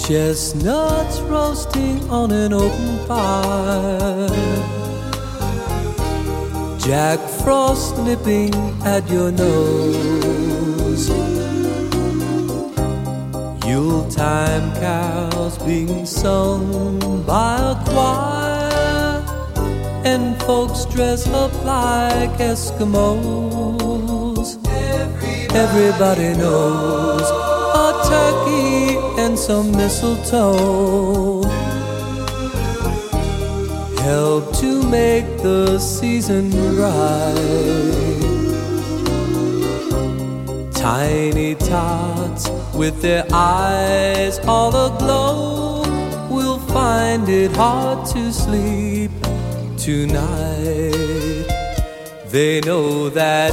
Chestnuts roasting on an open fire, Jack Frost nipping at your nose, Yuletime carols being sung by a choir, and folks dress up like Eskimos. Everybody knows a turkey and some mistletoe help to make the season bright. Tiny tots with their eyes all aglow will find it hard to sleep tonight. They know that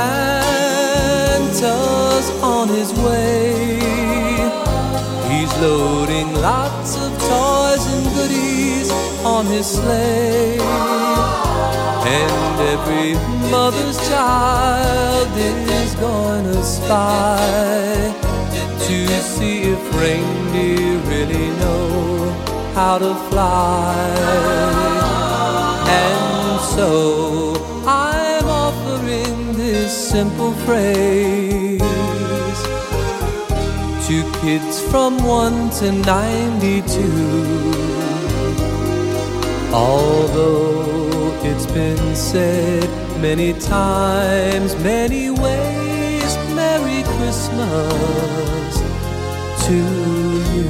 Santa's on his way. He's loading lots of toys and goodies on his sleigh, and every mother's child is gonna spy to see if reindeer really know how to fly. And so I'm offering this simple phrase to kids from 1 to 92. Although it's been said many times, many ways, Merry Christmas to you.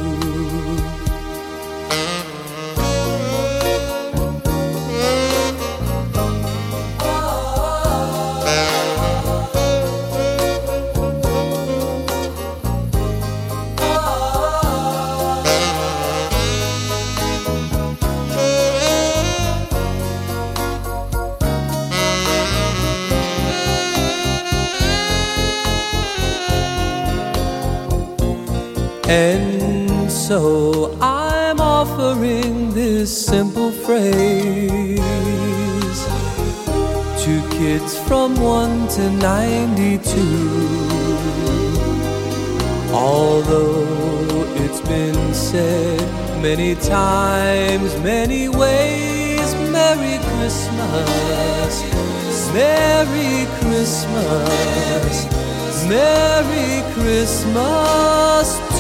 And so I'm offering this simple phrase to kids from 1 to 92. Although it's been said many times, many ways, Merry Christmas, Merry Christmas, Merry Christmas